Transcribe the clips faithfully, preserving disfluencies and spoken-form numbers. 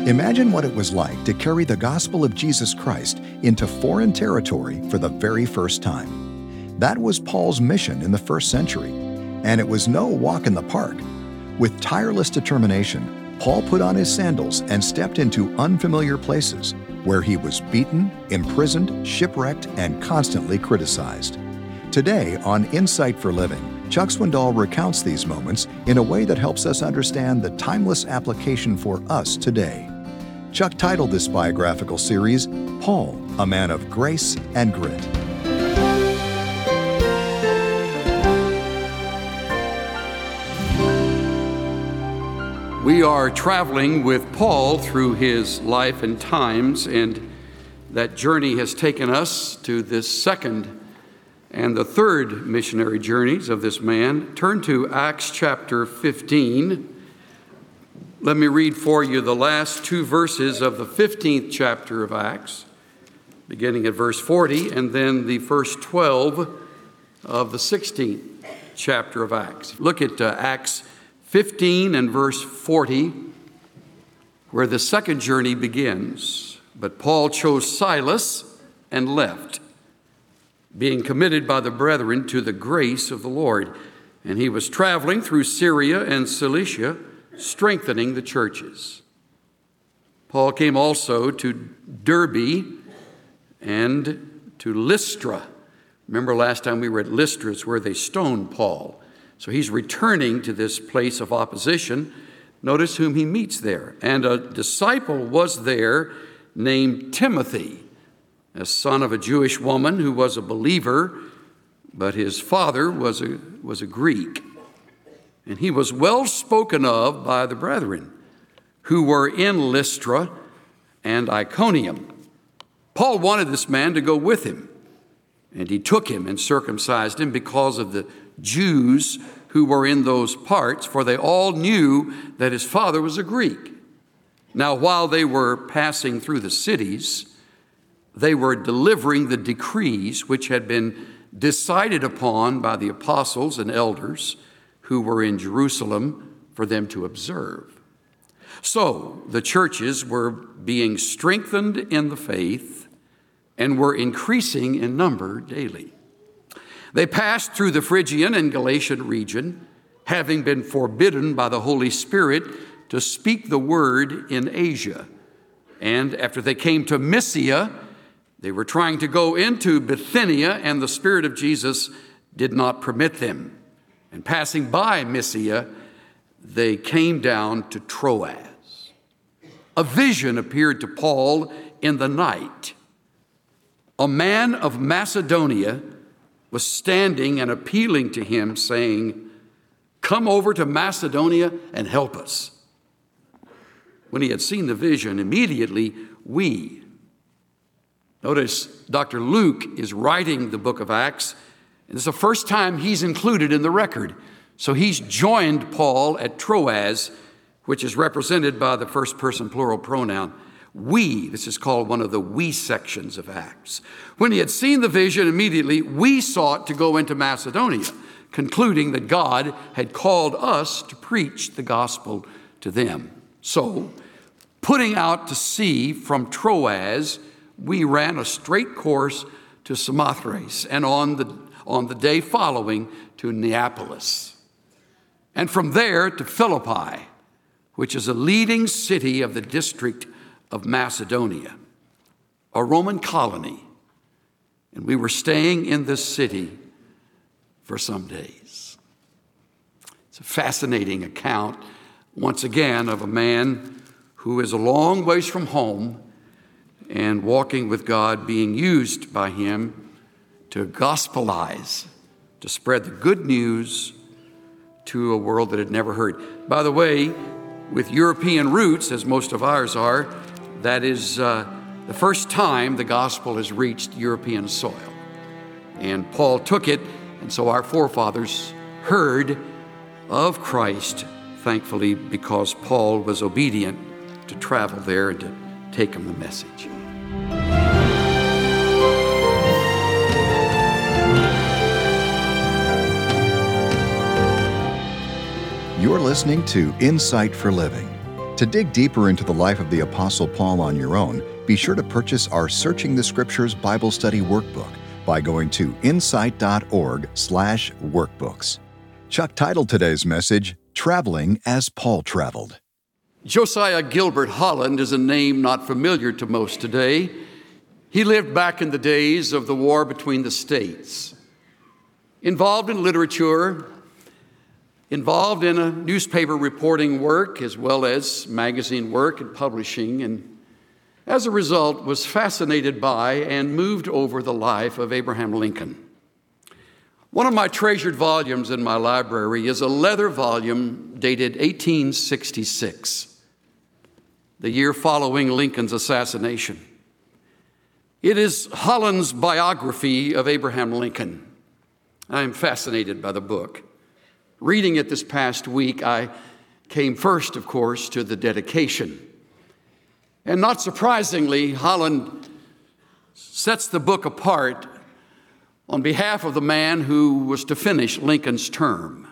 Imagine what it was like to carry the gospel of Jesus Christ into foreign territory for the very first time. That was Paul's mission in the first century, and it was no walk in the park. With tireless determination, Paul put on his sandals and stepped into unfamiliar places where he was beaten, imprisoned, shipwrecked, and constantly criticized. Today on Insight for Living, Chuck Swindoll recounts these moments in a way that helps us understand the timeless application for us today. Chuck titled this biographical series, Paul, a Man of Grace and Grit. We are traveling with Paul through his life and times, and that journey has taken us to this second and the third missionary journeys of this man. Turn to Acts chapter fifteen. Let me read for you the last two verses of the fifteenth chapter of Acts, beginning at verse forty, and then the first twelve of the sixteenth chapter of Acts. Look at uh, Acts fifteen and verse forty, where the second journey begins. But Paul chose Silas and left, being committed by the brethren to the grace of the Lord. And he was traveling through Syria and Cilicia, strengthening the churches. Paul came also to Derbe and to Lystra. Remember last time we were at Lystra, it's where they stoned Paul. So he's returning to this place of opposition. Notice whom he meets there. And a disciple was there named Timothy, a son of a Jewish woman who was a believer, but his father was a, was a Greek. And he was well spoken of by the brethren who were in Lystra and Iconium. Paul wanted this man to go with him, and he took him and circumcised him because of the Jews who were in those parts, for they all knew that his father was a Greek. Now, while they were passing through the cities, they were delivering the decrees which had been decided upon by the apostles and elders who were in Jerusalem for them to observe. So the churches were being strengthened in the faith and were increasing in number daily. They passed through the Phrygian and Galatian region, having been forbidden by the Holy Spirit to speak the word in Asia. And after they came to Mysia, they were trying to go into Bithynia, and the Spirit of Jesus did not permit them. And passing by Mysia, they came down to Troas. A vision appeared to Paul in the night. A man of Macedonia was standing and appealing to him, saying, "Come over to Macedonia and help us." When he had seen the vision, immediately we, notice Doctor Luke is writing the book of Acts, and it's the first time he's included in the record. So he's joined Paul at Troas, which is represented by the first person plural pronoun. We, this is called one of the we sections of Acts. When he had seen the vision, immediately we sought to go into Macedonia, concluding that God had called us to preach the gospel to them. So, putting out to sea from Troas, we ran a straight course to Samothrace, and on the, on the day following to Neapolis. And from there to Philippi, which is a leading city of the district of Macedonia, a Roman colony. And we were staying in this city for some days. It's a fascinating account, once again, of a man who is a long ways from home and walking with God, being used by him to gospelize, to spread the good news to a world that had never heard. By the way, with European roots, as most of ours are, that is uh, the first time the gospel has reached European soil. And Paul took it, and so our forefathers heard of Christ, thankfully, because Paul was obedient to travel there and to take them the message. You're listening to Insight for Living. To dig deeper into the life of the Apostle Paul on your own, be sure to purchase our Searching the Scriptures Bible Study Workbook by going to insight.org slash workbooks. Chuck titled today's message, Traveling as Paul Traveled. Josiah Gilbert Holland is a name not familiar to most today. He lived back in the days of the war between the states. Involved in literature, involved in a newspaper reporting work as well as magazine work and publishing, and as a result was fascinated by and moved over the life of Abraham Lincoln. One of my treasured volumes in my library is a leather volume dated eighteen sixty-six, the year following Lincoln's assassination. It is Holland's biography of Abraham Lincoln. I am fascinated by the book. Reading it this past week, I came first, of course, to the dedication. And not surprisingly, Holland sets the book apart on behalf of the man who was to finish Lincoln's term.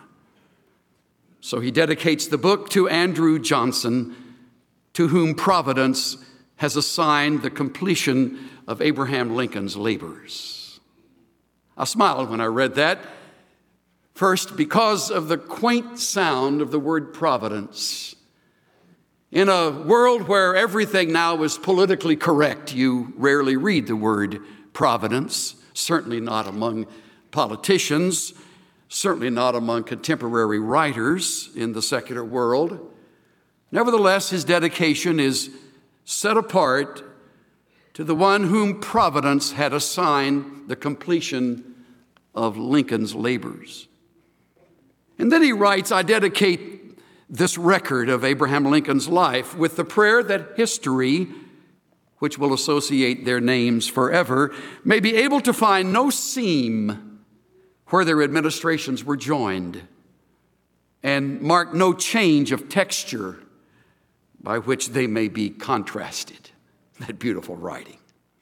So he dedicates the book to Andrew Johnson, to whom Providence has assigned the completion of Abraham Lincoln's labors. I smiled when I read that. First, because of the quaint sound of the word providence. In a world where everything now is politically correct, you rarely read the word providence, certainly not among politicians, certainly not among contemporary writers in the secular world. Nevertheless, his dedication is set apart to the one whom Providence had assigned the completion of Lincoln's labors. And then he writes, I dedicate this record of Abraham Lincoln's life with the prayer that history, which will associate their names forever, may be able to find no seam where their administrations were joined and mark no change of texture by which they may be contrasted. That beautiful writing.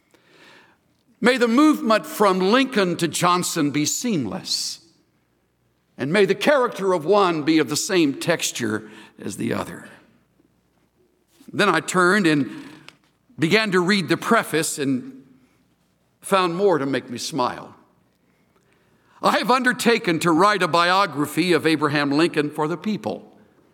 May the movement from Lincoln to Johnson be seamless. And may the character of one be of the same texture as the other. Then I turned and began to read the preface and found more to make me smile. I have undertaken to write a biography of Abraham Lincoln for the people.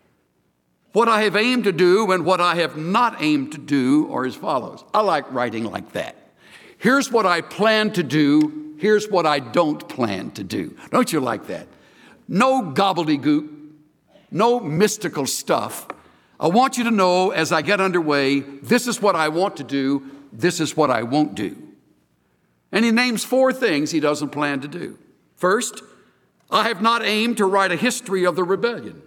What I have aimed to do and what I have not aimed to do are as follows. I like writing like that. Here's what I plan to do. Here's what I don't plan to do. Don't you like that? No gobbledygook, no mystical stuff. I want you to know as I get underway, this is what I want to do, this is what I won't do. And he names four things he doesn't plan to do. First, I have not aimed to write a history of the rebellion.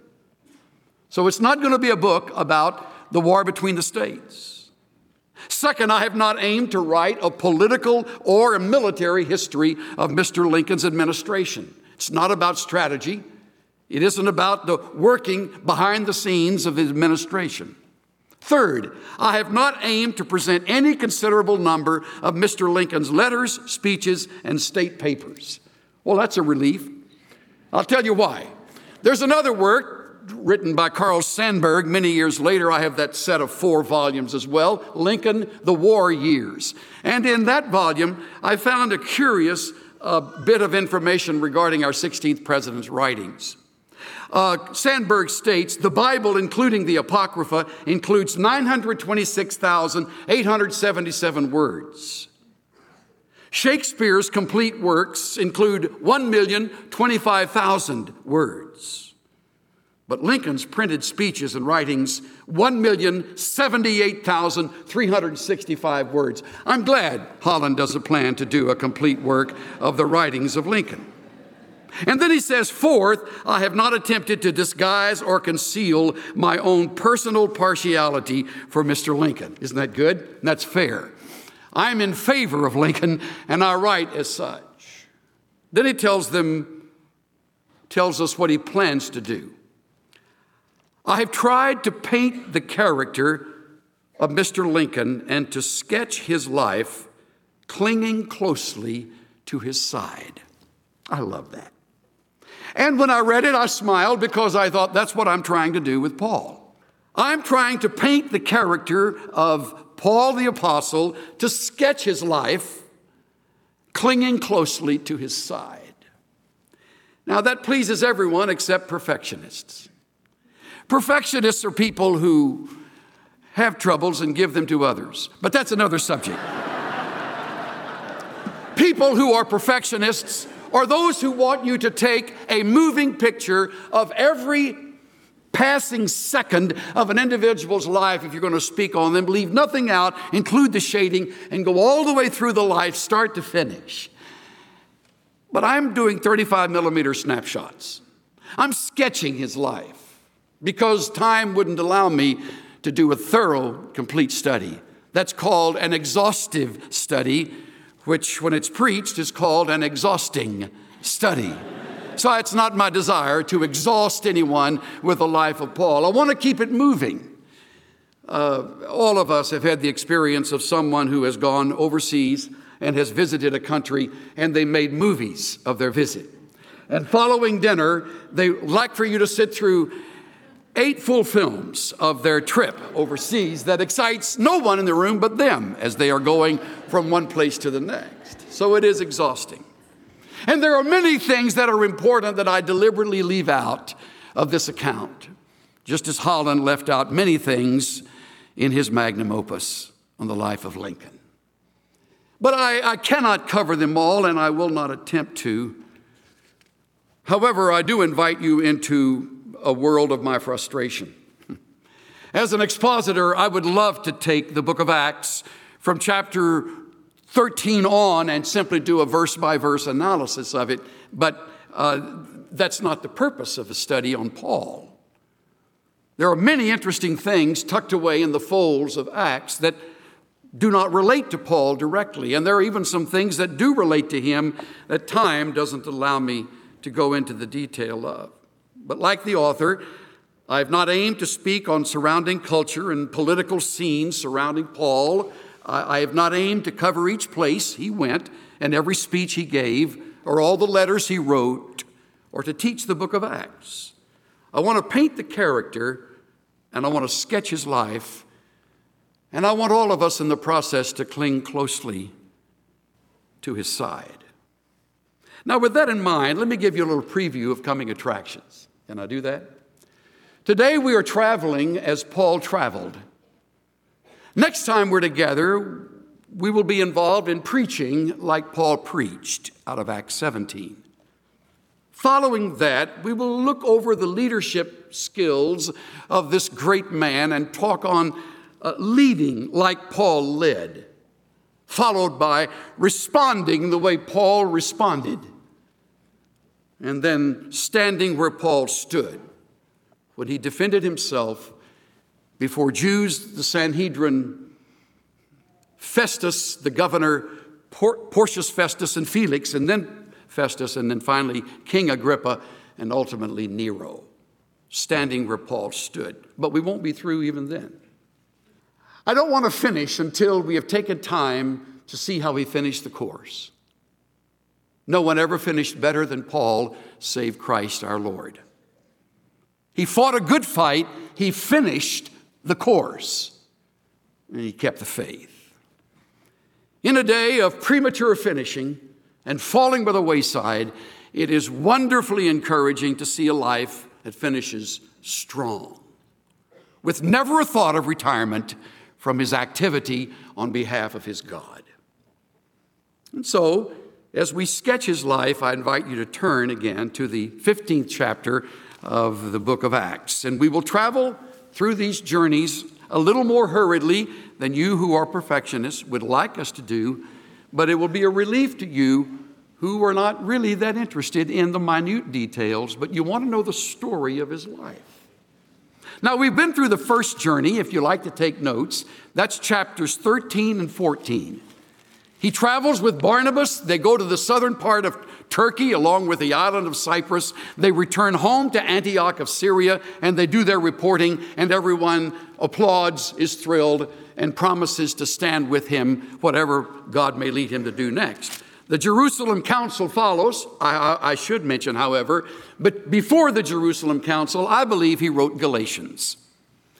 So it's not going to be a book about the war between the states. Second, I have not aimed to write a political or a military history of Mister Lincoln's administration. It's not about strategy. It isn't about the working behind the scenes of his administration. Third, I have not aimed to present any considerable number of Mister Lincoln's letters, speeches, and state papers. Well, that's a relief. I'll tell you why. There's another work written by Carl Sandburg many years later. I have that set of four volumes as well, Lincoln, the War Years. And in that volume, I found a curious uh, bit of information regarding our sixteenth president's writings. Uh, Sandburg states, the Bible, including the Apocrypha, includes nine hundred twenty-six thousand eight hundred seventy-seven words. Shakespeare's complete works include one million twenty-five thousand words. But Lincoln's printed speeches and writings, one million seventy-eight thousand three hundred sixty-five words. I'm glad Holland doesn't plan to do a complete work of the writings of Lincoln. And then he says, fourth, I have not attempted to disguise or conceal my own personal partiality for Mister Lincoln. Isn't that good? And that's fair. I'm in favor of Lincoln, and I write as such. Then he tells them, tells us what he plans to do. I have tried to paint the character of Mister Lincoln and to sketch his life clinging closely to his side. I love that. And when I read it, I smiled because I thought that's what I'm trying to do with Paul. I'm trying to paint the character of Paul the Apostle, to sketch his life, clinging closely to his side. Now, that pleases everyone except perfectionists. Perfectionists are people who have troubles and give them to others, but that's another subject. People who are perfectionists are those who want you to take a moving picture of every passing second of an individual's life if you're going to speak on them, leave nothing out, include the shading, and go all the way through the life, start to finish. But I'm doing thirty-five millimeter snapshots. I'm sketching his life because time wouldn't allow me to do a thorough, complete study. That's called an exhaustive study, which when it's preached is called an exhausting study. So it's not my desire to exhaust anyone with the life of Paul. I want to keep it moving. Uh, all of us have had the experience of someone who has gone overseas and has visited a country, and they made movies of their visit. And following dinner, they like for you to sit through eight full films of their trip overseas that excites no one in the room but them as they are going from one place to the next. So it is exhausting. And there are many things that are important that I deliberately leave out of this account, just as Holland left out many things in his magnum opus on the life of Lincoln. But I, I cannot cover them all, and I will not attempt to. However, I do invite you into a world of my frustration. As an expositor, I would love to take the book of Acts from chapter thirteen on and simply do a verse-by-verse analysis of it, but uh, that's not the purpose of a study on Paul. There are many interesting things tucked away in the folds of Acts that do not relate to Paul directly, and there are even some things that do relate to him that time doesn't allow me to go into the detail of. But like the author, I have not aimed to speak on surrounding culture and political scenes surrounding Paul. I have not aimed to cover each place he went and every speech he gave or all the letters he wrote or to teach the book of Acts. I want to paint the character and I want to sketch his life, and I want all of us in the process to cling closely to his side. Now, with that in mind, let me give you a little preview of coming attractions. Can I do that? Today we are traveling as Paul traveled. Next time we're together, we will be involved in preaching like Paul preached out of Acts seventeen. Following that, we will look over the leadership skills of this great man and talk on uh, leading like Paul led, followed by responding the way Paul responded, and then standing where Paul stood when he defended himself before Jews, the Sanhedrin, Festus, the governor, Porcius Festus and Felix, and then Festus, and then finally King Agrippa, and ultimately Nero, standing where Paul stood. But we won't be through even then. I don't want to finish until we have taken time to see how he finished the course. No one ever finished better than Paul, save Christ our Lord. He fought a good fight. He finished the course, and he kept the faith. In a day of premature finishing and falling by the wayside, it is wonderfully encouraging to see a life that finishes strong, with never a thought of retirement from his activity on behalf of his God. And so, as we sketch his life, I invite you to turn again to the fifteenth chapter of the book of Acts, and we will travel through these journeys a little more hurriedly than you who are perfectionists would like us to do, but it will be a relief to you who are not really that interested in the minute details, but you want to know the story of his life. Now, we've been through the first journey, if you like to take notes. That's chapters thirteen and fourteen. He travels with Barnabas. They go to the southern part of Turkey along with the island of Cyprus. They return home to Antioch of Syria, and they do their reporting, and everyone applauds, is thrilled, and promises to stand with him, whatever God may lead him to do next. The Jerusalem Council follows. I, I, I should mention, however, but before the Jerusalem Council, I believe he wrote Galatians.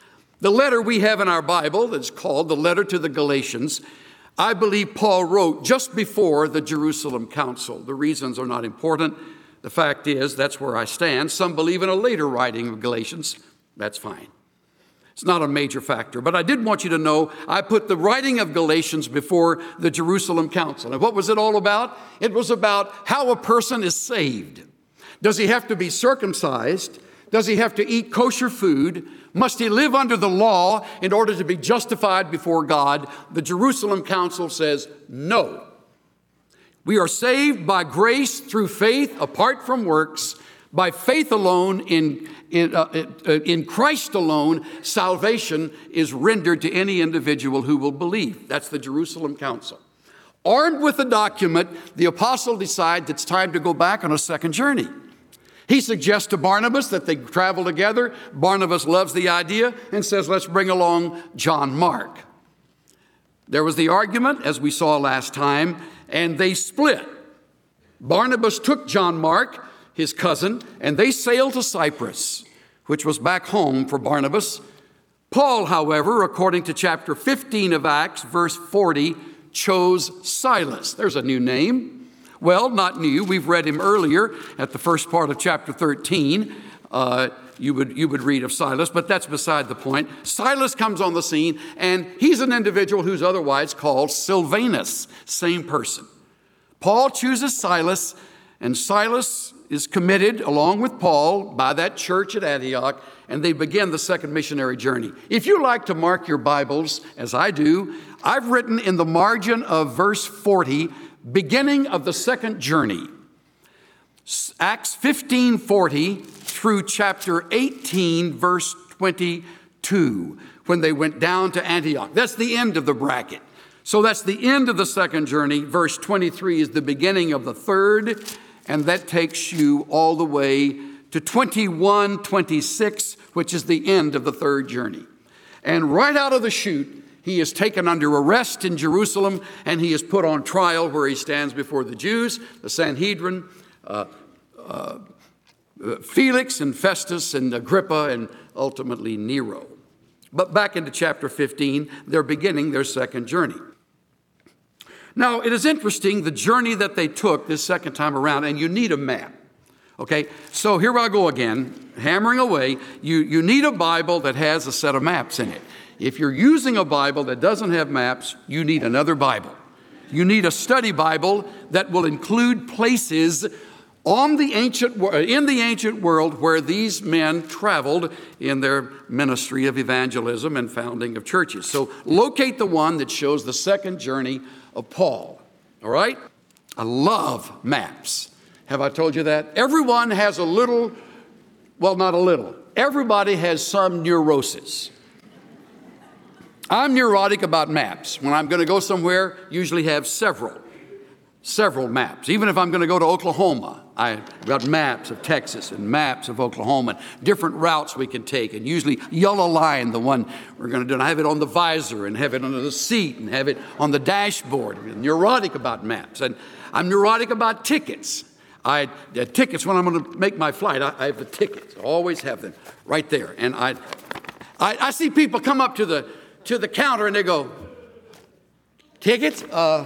The letter we have in our Bible that's called the letter to the Galatians, I believe Paul wrote just before the Jerusalem Council. The reasons are not important. The fact is, that's where I stand. Some believe in a later writing of Galatians. That's fine. It's not a major factor. But I did want you to know I put the writing of Galatians before the Jerusalem Council. And what was it all about? It was about how a person is saved. Does he have to be circumcised? Does he have to eat kosher food? Must he live under the law in order to be justified before God? The Jerusalem Council says no. We are saved by grace through faith apart from works, by faith alone, in, in, uh, in Christ alone. Salvation is rendered to any individual who will believe. That's the Jerusalem Council. Armed with the document, the apostle decides it's time to go back on a second journey. He suggests to Barnabas that they travel together. Barnabas loves the idea and says, let's bring along John Mark. There was the argument, as we saw last time, and they split. Barnabas took John Mark, his cousin, and they sailed to Cyprus, which was back home for Barnabas. Paul, however, according to chapter fifteen of Acts, verse forty, chose Silas. There's a new name. Well, not new. We've read him earlier at the first part of chapter thirteen. Uh, you would, you would read of Silas, but that's beside the point. Silas comes on the scene, and he's an individual who's otherwise called Silvanus, same person. Paul chooses Silas, and Silas is committed along with Paul by that church at Antioch, and they begin the second missionary journey. If you like to mark your Bibles, as I do, I've written in the margin of verse forty, beginning of the second journey, Acts fifteen forty through chapter eighteen, verse twenty-two, when they went down to Antioch. That's the end of the bracket. So that's the end of the second journey. Verse twenty-three is the beginning of the third, and that takes you all the way to twenty-one twenty-six, which is the end of the third journey. And right out of the chute, he is taken under arrest in Jerusalem, and he is put on trial where he stands before the Jews, the Sanhedrin, uh, uh, Felix and Festus and Agrippa, and ultimately Nero. But back into chapter fifteen, they're beginning their second journey. Now, it is interesting, the journey that they took this second time around, and you need a map. Okay, so here I go again, hammering away. You, you need a Bible that has a set of maps in it. If you're using a Bible that doesn't have maps, you need another Bible. You need a study Bible that will include places on the ancient, in the ancient world where these men traveled in their ministry of evangelism and founding of churches. So locate the one that shows the second journey of Paul. All right? I love maps. Have I told you that? Everyone has a little, well, not a little. Everybody has some neurosis. I'm neurotic about maps. When I'm going to go somewhere, usually have several, several maps. Even if I'm going to go to Oklahoma, I've got maps of Texas and maps of Oklahoma, and different routes we can take, and usually yellow line, the one we're going to do, and I have it on the visor, and have it under the seat, and have it on the dashboard. I'm neurotic about maps, and I'm neurotic about tickets. I uh, tickets when I'm going to make my flight. I, I have the tickets. I always have them right there, and I, I, I see people come up to the to the counter and they go, tickets? Uh,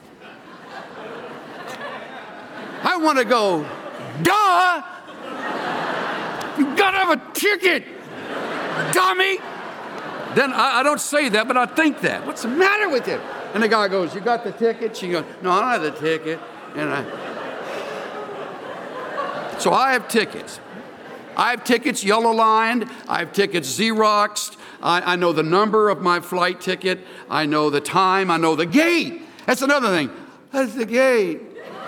I want to go, duh! You gotta have a ticket, dummy! Then I, I don't say that, but I think that. What's the matter with you? And the guy goes, you got the ticket? She goes, no, I don't have the ticket. And I, so I have tickets. I have tickets yellow lined. I have tickets Xeroxed. I, I know the number of my flight ticket. I know the time. I know the gate. That's another thing. That's the gate.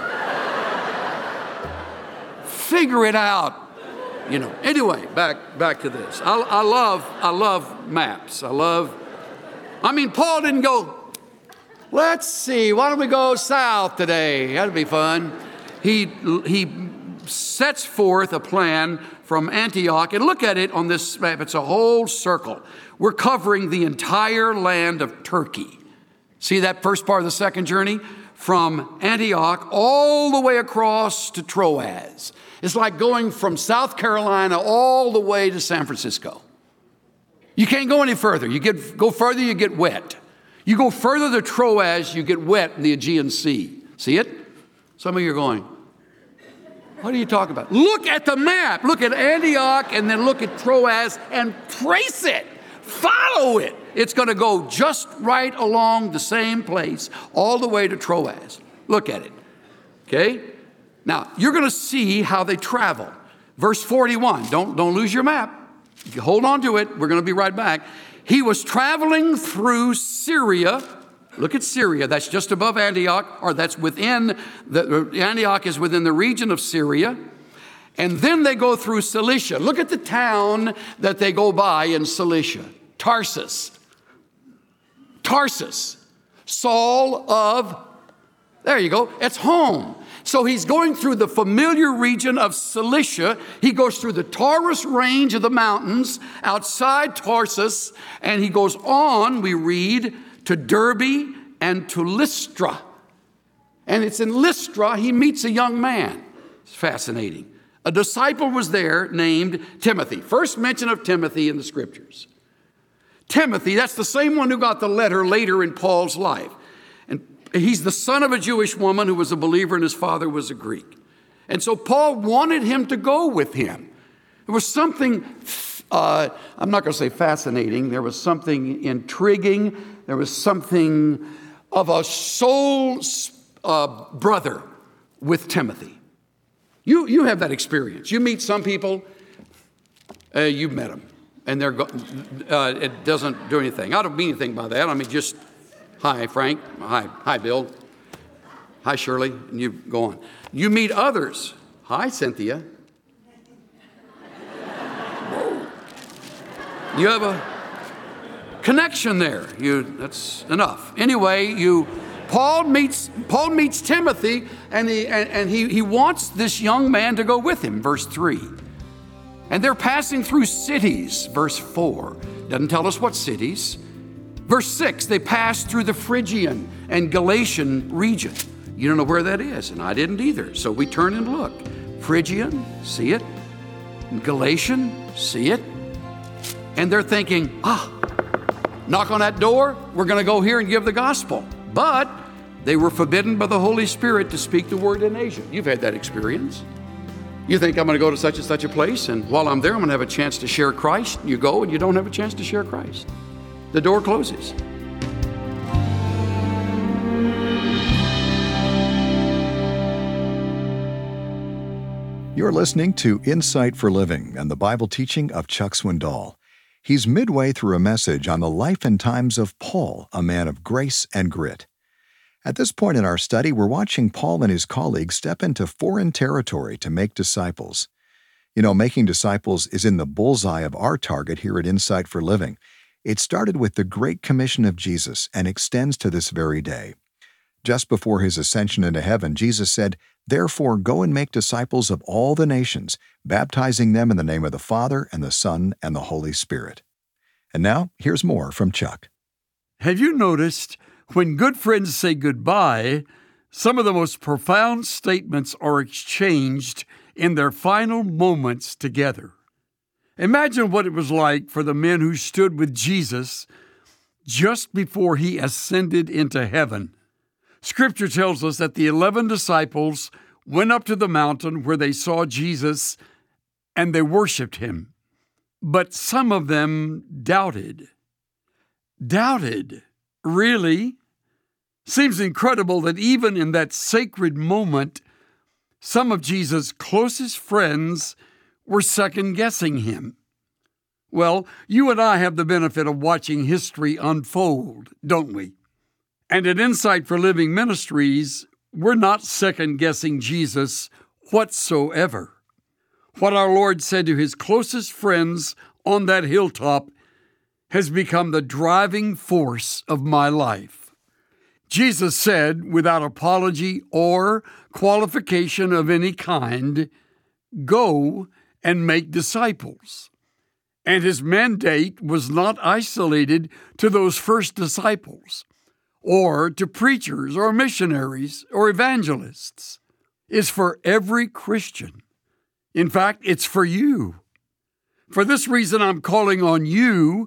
Figure it out. You know. Anyway, back back to this. I, I love I love maps. I love. I mean, Paul didn't go, let's see, why don't we go south today? That'd be fun. He he sets forth a plan from Antioch, and look at it on this map. It's a whole circle. We're covering the entire land of Turkey. See that first part of the second journey? From Antioch all the way across to Troas. It's like going from South Carolina all the way to San Francisco. You can't go any further. You get go further, you get wet. You go further to Troas, you get wet in the Aegean Sea. See it? Some of you are going, what are you talking about? Look at the map. Look at Antioch and then look at Troas and trace it. Follow it. It's going to go just right along the same place all the way to Troas. Look at it. Okay? Now, you're going to see how they travel. Verse forty-one. Don't, don't lose your map. Hold on to it. We're going to be right back. He was traveling through Syria. Look at Syria. That's just above Antioch, or that's within, the Antioch is within the region of Syria. And then they go through Cilicia. Look at the town that they go by in Cilicia. Tarsus. Tarsus. Saul of, there you go, it's home. So he's going through the familiar region of Cilicia. He goes through the Taurus range of the mountains outside Tarsus, and he goes on, we read, to Derbe and to Lystra. And it's in Lystra he meets a young man. It's fascinating. A disciple was there named Timothy. First mention of Timothy in the scriptures. Timothy, that's the same one who got the letter later in Paul's life. And he's the son of a Jewish woman who was a believer and his father was a Greek. And so Paul wanted him to go with him. There was something, uh, I'm not going to say fascinating, there was something intriguing. There was something of a soul uh, brother with Timothy. You, you have that experience. You meet some people, uh, you've met them, and they're go- uh, it doesn't do anything. I don't mean anything by that. I mean just, hi, Frank. Hi, hi, Bill. Hi, Shirley. And you go on. You meet others. Hi, Cynthia. Whoa. You have a connection there. You, that's enough. Anyway, you, Paul meets, Paul meets Timothy, and he, and, and he, he wants this young man to go with him, verse three. And they're passing through cities, verse four. Doesn't tell us what cities. Verse six, they passed through the Phrygian and Galatian region. You don't know where that is, and I didn't either. So we turn and look. Phrygian, see it? Galatian, see it? And they're thinking, ah, knock on that door, we're going to go here and give the gospel. But they were forbidden by the Holy Spirit to speak the word in Asia. You've had that experience. You think I'm going to go to such and such a place, and while I'm there, I'm going to have a chance to share Christ. You go and you don't have a chance to share Christ. The door closes. You're listening to Insight for Living and the Bible teaching of Chuck Swindoll. He's midway through a message on the life and times of Paul, a man of grace and grit. At this point in our study, we're watching Paul and his colleagues step into foreign territory to make disciples. You know, making disciples is in the bullseye of our target here at Insight for Living. It started with the Great Commission of Jesus and extends to this very day. Just before his ascension into heaven, Jesus said, "Therefore go and make disciples of all the nations, baptizing them in the name of the Father and the Son and the Holy Spirit." And now, here's more from Chuck. Have you noticed when good friends say goodbye, some of the most profound statements are exchanged in their final moments together? Imagine what it was like for the men who stood with Jesus just before he ascended into heaven. Scripture tells us that the eleven disciples went up to the mountain where they saw Jesus and they worshiped him. But some of them doubted. Doubted? Really? Seems incredible that even in that sacred moment, some of Jesus' closest friends were second-guessing him. Well, you and I have the benefit of watching history unfold, don't we? And at Insight for Living Ministries, we're not second-guessing Jesus whatsoever. What our Lord said to his closest friends on that hilltop has become the driving force of my life. Jesus said, without apology or qualification of any kind, "Go and make disciples." And his mandate was not isolated to those first disciples, or to preachers or missionaries or evangelists. It's for every Christian. In fact, it's for you. For this reason, I'm calling on you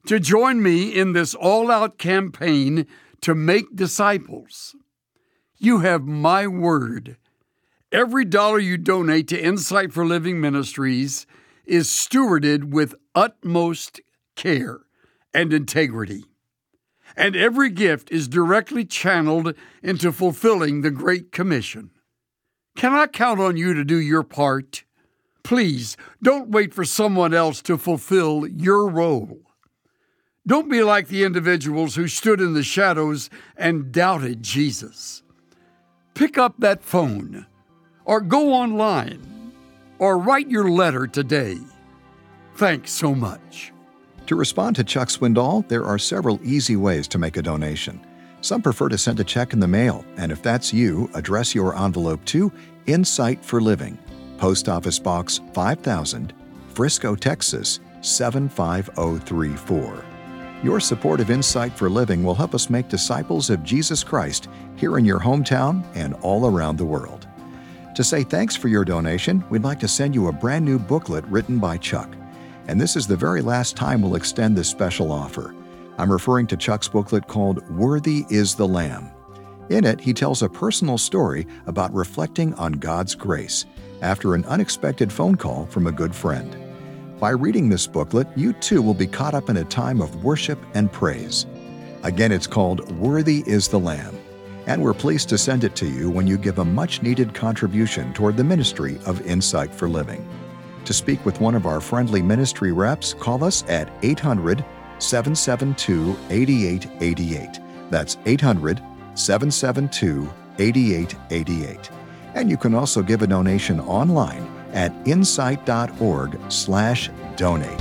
to join me in this all-out campaign to make disciples. You have my word. Every dollar you donate to Insight for Living Ministries is stewarded with utmost care and integrity. And every gift is directly channeled into fulfilling the Great Commission. Can I count on you to do your part? Please, don't wait for someone else to fulfill your role. Don't be like the individuals who stood in the shadows and doubted Jesus. Pick up that phone, or go online, or write your letter today. Thanks so much. To respond to Chuck Swindoll, there are several easy ways to make a donation. Some prefer to send a check in the mail, and if that's you, address your envelope to Insight for Living, Post Office Box five thousand, Frisco, Texas seven five zero three four. Your support of Insight for Living will help us make disciples of Jesus Christ here in your hometown and all around the world. To say thanks for your donation, we'd like to send you a brand new booklet written by Chuck. And this is the very last time we'll extend this special offer. I'm referring to Chuck's booklet called Worthy is the Lamb. In it, he tells a personal story about reflecting on God's grace after an unexpected phone call from a good friend. By reading this booklet, you too will be caught up in a time of worship and praise. Again, it's called Worthy is the Lamb, and we're pleased to send it to you when you give a much-needed contribution toward the ministry of Insight for Living. To speak with one of our friendly ministry reps, call us at eight hundred, seven seven two, eight eight eight eight. That's eight hundred, seven seven two, eight eight eight eight. And you can also give a donation online at insight.org slash donate.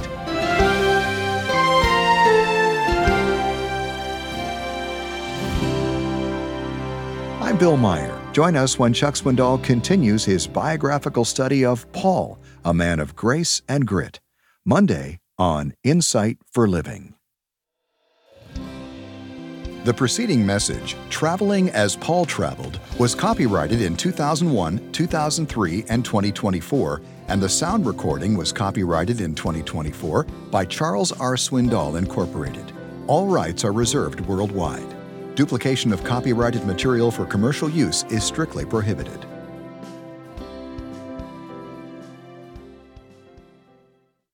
I'm Bill Meyer. Join us when Chuck Swindoll continues his biographical study of Paul, a man of grace and grit, Monday on Insight for Living. The preceding message, Traveling as Paul Traveled, was copyrighted in two thousand one, two thousand three, and twenty twenty-four, and the sound recording was copyrighted in twenty twenty-four by Charles R. Swindoll, Incorporated. All rights are reserved worldwide. Duplication of copyrighted material for commercial use is strictly prohibited.